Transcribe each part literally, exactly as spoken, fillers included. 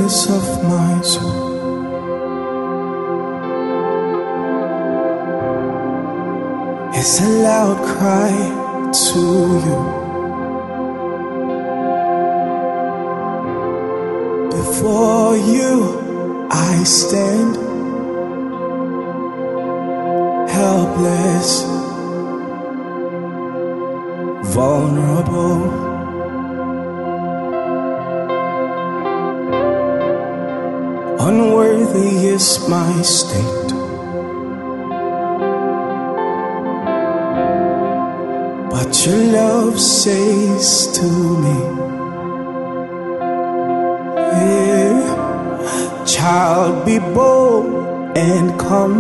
fullness of my soul. It's a loud cry to you. Before you I stand, helpless, vulnerable. Unworthy is my state, but your love says to me, hey, child, be bold and come.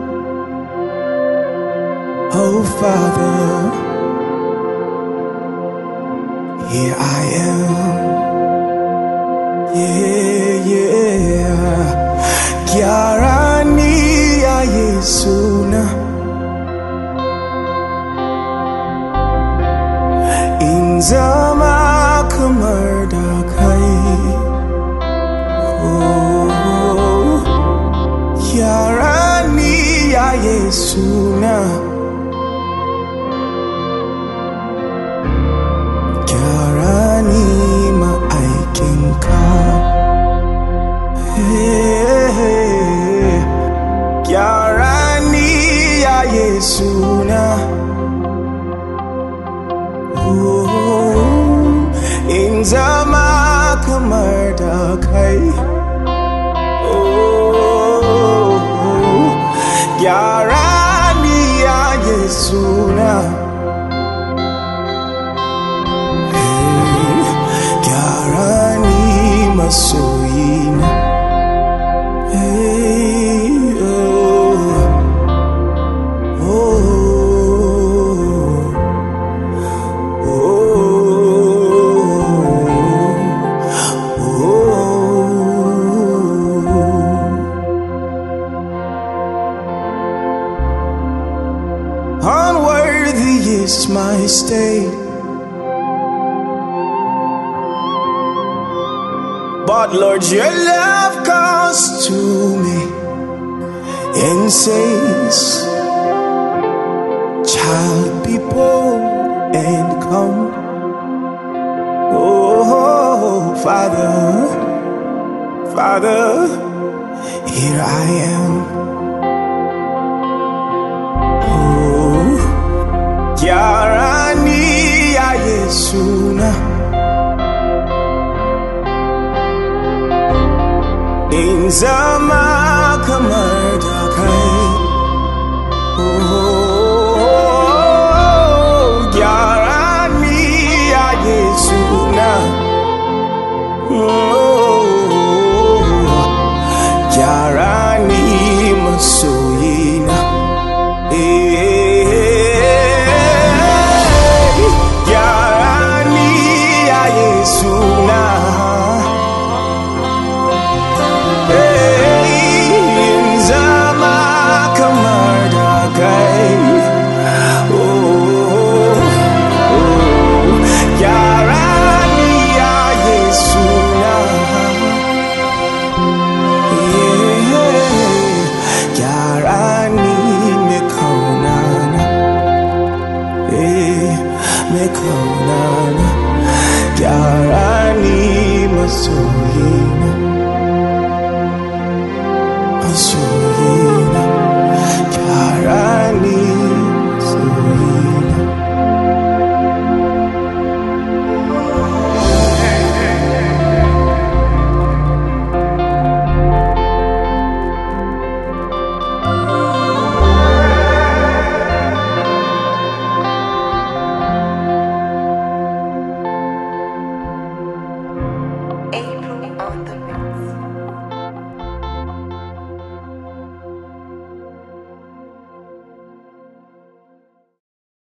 Oh Father, here I am. Yeah, yeah. Kiarani ya Yesuna. Inzama kamardakai. Oh, Kiarani ya Yesuna. Kiarani ma aikenka. Hey, Kiarani ya Yesuna. Oh, inzama kamardakai. Oh, Kiarani ya Yesuna. Hey, Kiarani masoyina. Hey, oh, oh, oh, oh. Unworthy is my state, but Lord, your love comes to me and says, child, be bold and come. Oh, Father, Father, here I am. Oh, Kiarani ya Yesuna. Inzama kamardakai.